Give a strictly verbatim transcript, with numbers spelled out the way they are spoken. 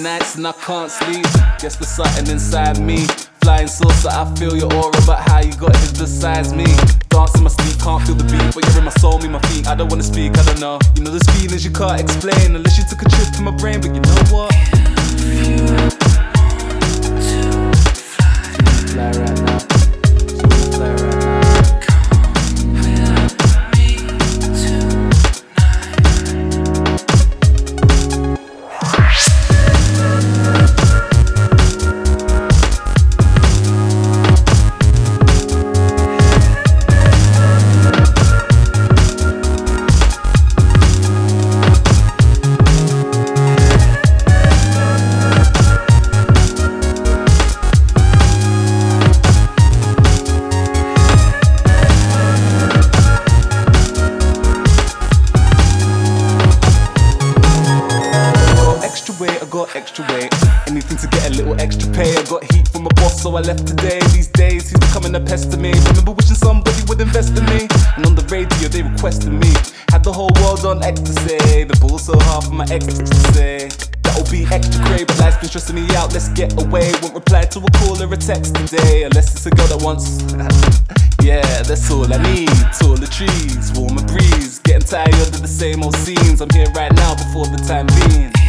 nights and I can't sleep. Guess there's something inside me. Flying saucer, I feel your aura, but how you got it besides me. Dance in my sleep, can't feel the beat, but you're in my soul, me, my feet. I don't wanna speak, I don't know. You know there's feelings you can't explain unless you took a trip to my brain, but you know what? Fly right now. Fly right now. I got extra weight, anything to get a little extra pay. I got heat from my boss, so I left today. These days he's becoming a pest to me. Remember wishing somebody would invest in me, and on the radio they requested me. Had the whole world on ecstasy. The ball's so hard for my ex to say. That'll be extra cray, but life's been stressing me out. Let's get away. Won't reply to a call or a text today, unless it's a girl that wants. Yeah, that's all I need. Taller trees, warmer breeze. Getting tired of the same old scenes. I'm here right now before the time being.